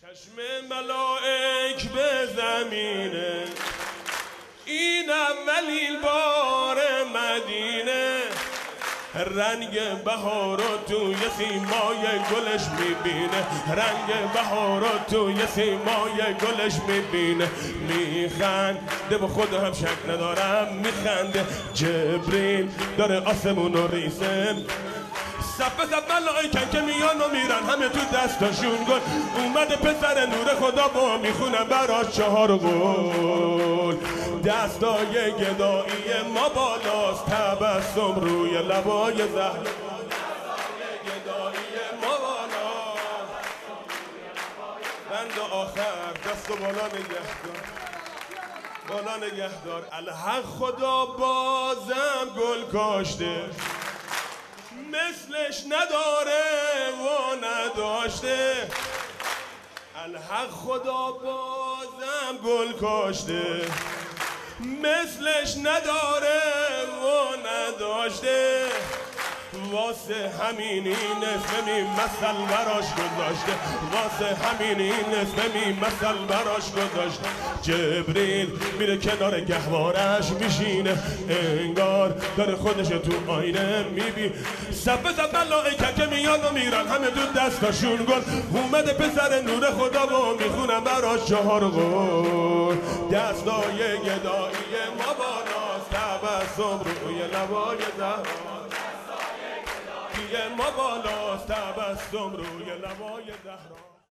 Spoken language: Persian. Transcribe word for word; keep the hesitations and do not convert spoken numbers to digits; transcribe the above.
چشم ملائک به زمینه، این اولین بار مدینه، رنگ بهارو توی سیمای گلش میبینه، رنگ بهارو توی سیمای گلش میبینه. میخنده و خود هم شک ندارم میخنده، جبریل داره آسمون رو ریسه، صف صف ملائکن که میان و میرن همه تو دستاشون گل. اومده پسر نور خدا با میخونم براش چهار قول. دستای گدایی ما بالاست، تبسم روی لبای زهر. دستای گدایی ما بالاست، بند آخر دست و بالا نگهدار، بالا نگهدار. الحق خدا بازم گل کاشته، مثلش نداره و نداشته. الحق خدا بازم گل کاشته، مثلش نداره و نداشته. واسه همین این اسم می مثل براش گذاشته، واسه همین این اسم می مثل براش گذاشته. جبریل میره کنار گهوارش میشینه، انگار داره خودش تو آینه میبینه. صف صف ملائکه که میان و میرن همه تو دستاشون گل. اومده پسر نور خدا و میخونم براش چهار قول. دستای گدایی ما بالاست، تبسم روی لبای زهرا. ما بالاست، تبسم روی لبای زهرا.